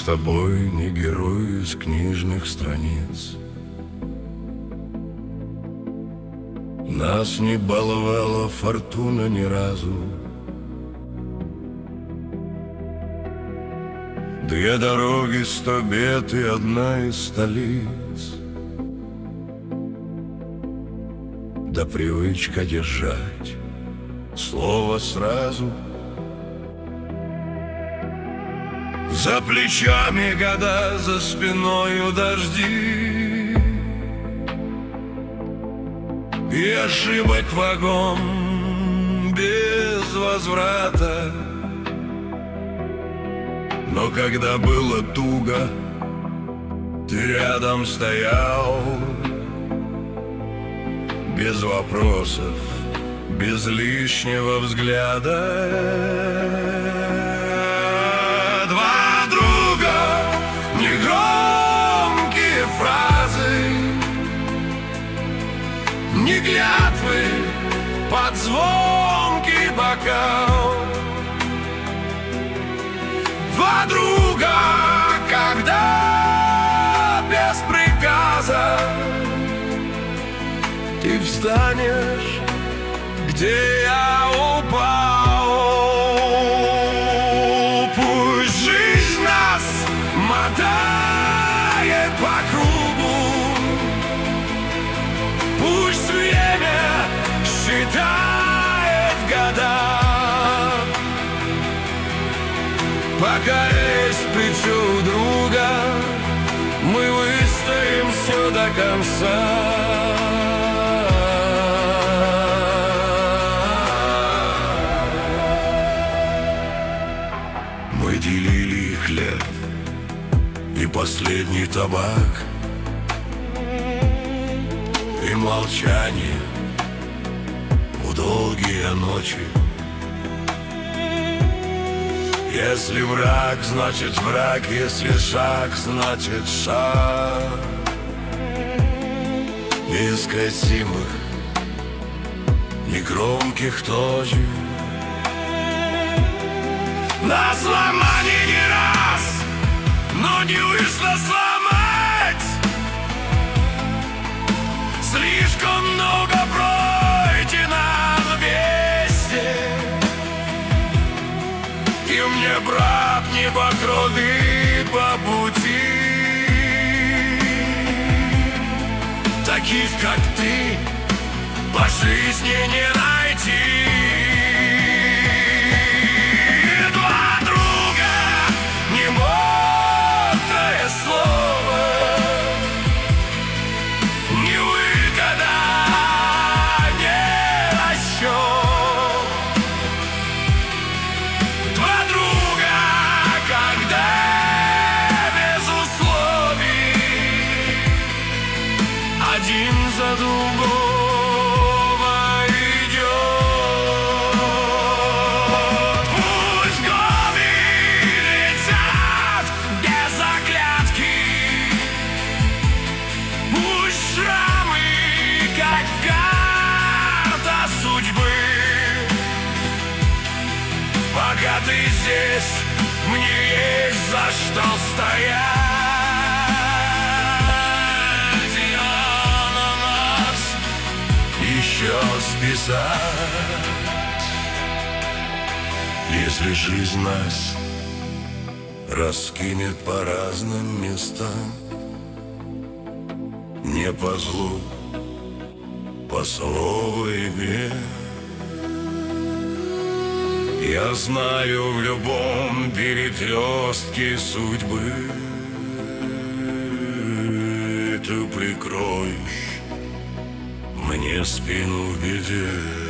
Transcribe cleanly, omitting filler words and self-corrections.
тобой не герой из книжных страниц. Нас не баловала фортуна ни разу. Две дороги, 100 бед и одна из столиц. Да привычка держать слово сразу. За плечами года, за спиною дожди, и ошибок вагон без возврата. Но когда было туго, ты рядом стоял, без вопросов, без лишнего взгляда. Два друга, негромкие фразы, не клятвы под звонкий бокал. Два друга, когда без приказа ты встанешь, где я упал. Пусть жизнь нас мотает по кругу, пусть время считает года. Пока есть плечо друга, мы выстоим все до конца. Мы делили хлеб и последний табак, и молчание в долгие ночи. Если враг, значит враг, если шаг, значит шаг. Неискосимых, негромких точек. Нас ломали не раз, но не вышло сломать. Слишком много пройдено вместе. И мне, брат, не по крови, по пути. Таких, как ты, по жизни не найти. Два друга, не модное слово, не выгода, не расчет. Два друга, когда без условий, один за другого идет. Пусть годы летят без оглядки, пусть шрамы, как карта судьбы. Пока ты здесь, мне есть за что стоять. Еще списать. Если жизнь нас раскинет по разным местам, не по злу, по злой игре, я знаю, в любом перекрестке судьбы ты прикроешь мне спину в беде.